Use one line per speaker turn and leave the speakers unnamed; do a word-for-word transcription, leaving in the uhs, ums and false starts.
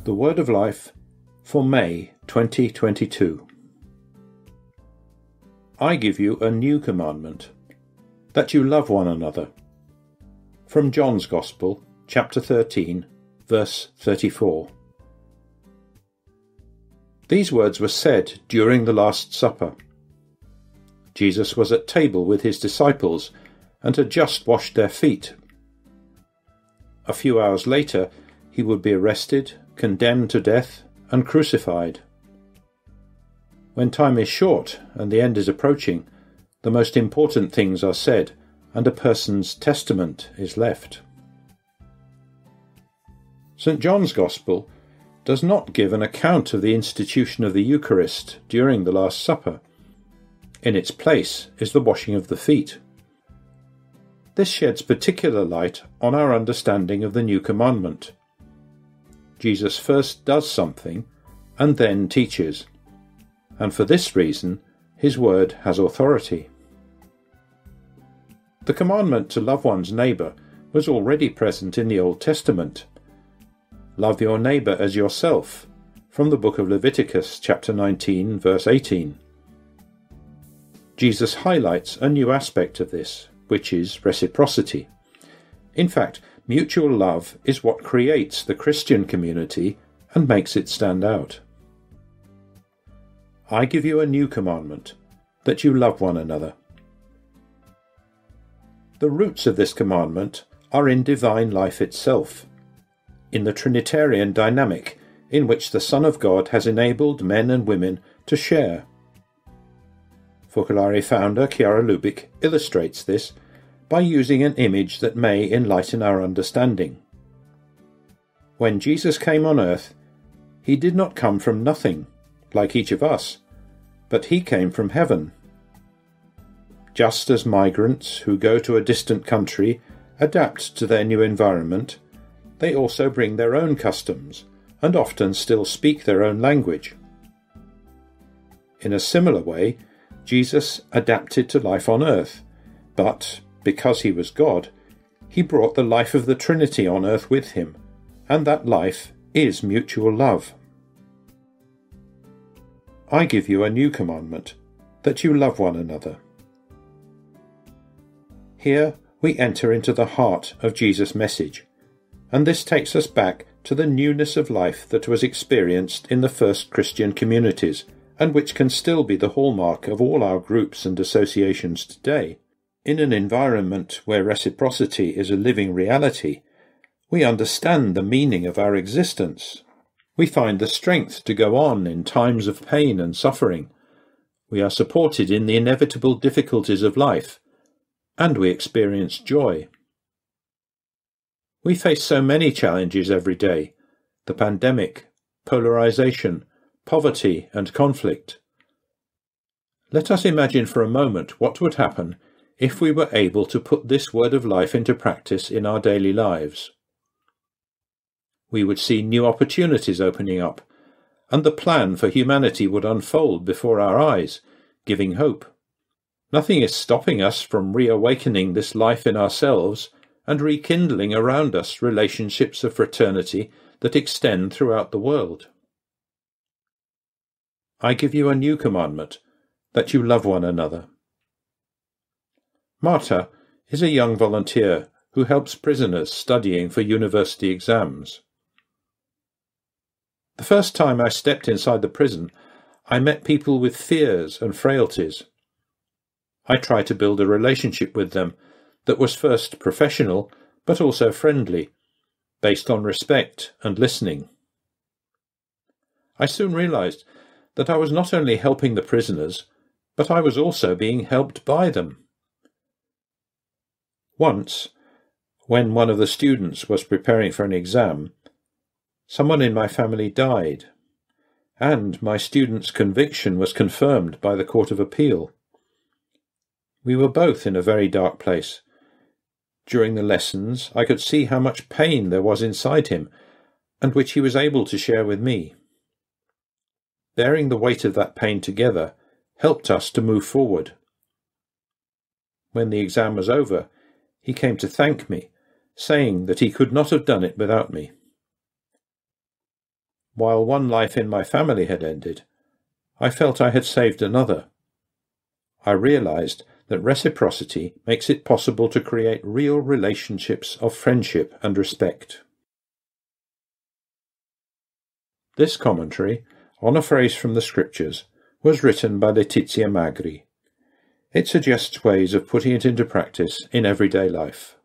The Word of Life for May twenty twenty-two. I give you a new commandment, that you love one another. From John's Gospel, chapter thirteen, verse thirty-four. These words were said during the Last Supper. Jesus was at table with his disciples and had just washed their feet. A few hours later, he would be arrested, condemned to death, and crucified. When time is short and the end is approaching, the most important things are said, and a person's testament is left. Saint John's Gospel does not give an account of the institution of the Eucharist during the Last Supper. In its place is the washing of the feet. This sheds particular light on our understanding of the new commandment. Jesus first does something and then teaches, and for this reason his word has authority. The commandment to love one's neighbour was already present in the Old Testament. Love your neighbour as yourself, from the book of Leviticus chapter nineteen, verse eighteen. Jesus highlights a new aspect of this, which is reciprocity. In fact, mutual love is what creates the Christian community and makes it stand out. I give you a new commandment, that you love one another. The roots of this commandment are in divine life itself, in the Trinitarian dynamic in which the Son of God has enabled men and women to share. Focolare founder Chiara Lubich illustrates this by using an image that may enlighten our understanding. When Jesus came on earth, he did not come from nothing, like each of us, but he came from heaven. Just as migrants who go to a distant country adapt to their new environment, they also bring their own customs, and often still speak their own language. In a similar way, Jesus adapted to life on earth, but because he was God, he brought the life of the Trinity on earth with him, and that life is mutual love. I give you a new commandment, that you love one another. Here we enter into the heart of Jesus' message, and this takes us back to the newness of life that was experienced in the first Christian communities, and which can still be the hallmark of all our groups and associations today. In an environment where reciprocity is a living reality, we understand the meaning of our existence. We find the strength to go on in times of pain and suffering. We are supported in the inevitable difficulties of life, and we experience joy. We face so many challenges every day: the pandemic, polarization, poverty and conflict. Let us imagine for a moment what would happen if we were able to put this word of life into practice in our daily lives. We would see new opportunities opening up, and the plan for humanity would unfold before our eyes, giving hope. Nothing is stopping us from reawakening this life in ourselves and rekindling around us relationships of fraternity that extend throughout the world. I give you a new commandment, that you love one another. Marta is a young volunteer who helps prisoners studying for university exams. The first time I stepped inside the prison, I met people with fears and frailties. I tried to build a relationship with them that was first professional, but also friendly, based on respect and listening. I soon realized that I was not only helping the prisoners, but I was also being helped by them. Once, when one of the students was preparing for an exam, someone in my family died, and my student's conviction was confirmed by the Court of Appeal. We were both in a very dark place. During the lessons, I could see how much pain there was inside him, and which he was able to share with me. Bearing the weight of that pain together helped us to move forward. When the exam was over, he came to thank me, saying that he could not have done it without me. while one life in my family had ended, I felt I had saved another. I realized that reciprocity makes it possible to create real relationships of friendship and respect. This commentary on a phrase from the Scriptures was written by Letizia Magri. It suggests ways of putting it into practice in everyday life.